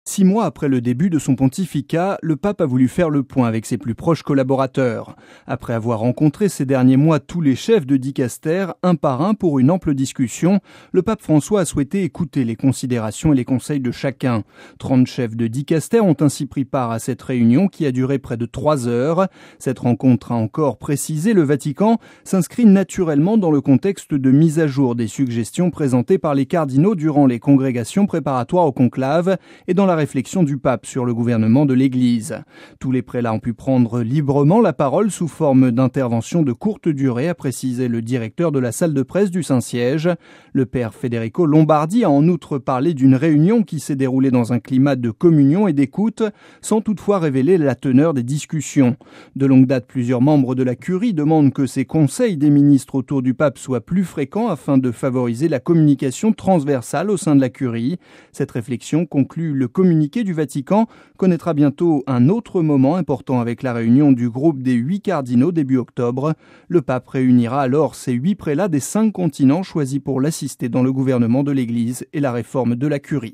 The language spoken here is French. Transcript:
6 mois après le début de son pontificat, le pape a voulu faire le point avec ses plus proches collaborateurs. Après avoir rencontré ces derniers mois tous les chefs de dicaster, un par un pour une ample discussion, le pape François a souhaité écouter les considérations et les conseils de chacun. 30 chefs de dicaster ont ainsi pris part à cette réunion qui a duré près de 3 heures. Cette rencontre, a encore précisé le Vatican, s'inscrit naturellement dans le contexte de mise à jour des suggestions présentées par les cardinaux durant les congrégations préparatoires au conclave et dans la réflexion du pape sur le gouvernement de l'Église. Tous les prélats ont pu prendre librement la parole sous forme d'intervention de courte durée, a précisé le directeur de la salle de presse du Saint-Siège. Le père Federico Lombardi a en outre parlé d'une réunion qui s'est déroulée dans un climat de communion et d'écoute, sans toutefois révéler la teneur des discussions. De longue date, plusieurs membres de la Curie demandent que ces conseils des ministres autour du pape soient plus fréquents afin de favoriser la communication transversale au sein de la Curie. Cette réflexion conclut le communiqué du Vatican connaîtra bientôt un autre moment important avec la réunion du groupe des 8 cardinaux début octobre. Le pape réunira alors ces 8 prélats des 5 continents choisis pour l'assister dans le gouvernement de l'Église et la réforme de la Curie.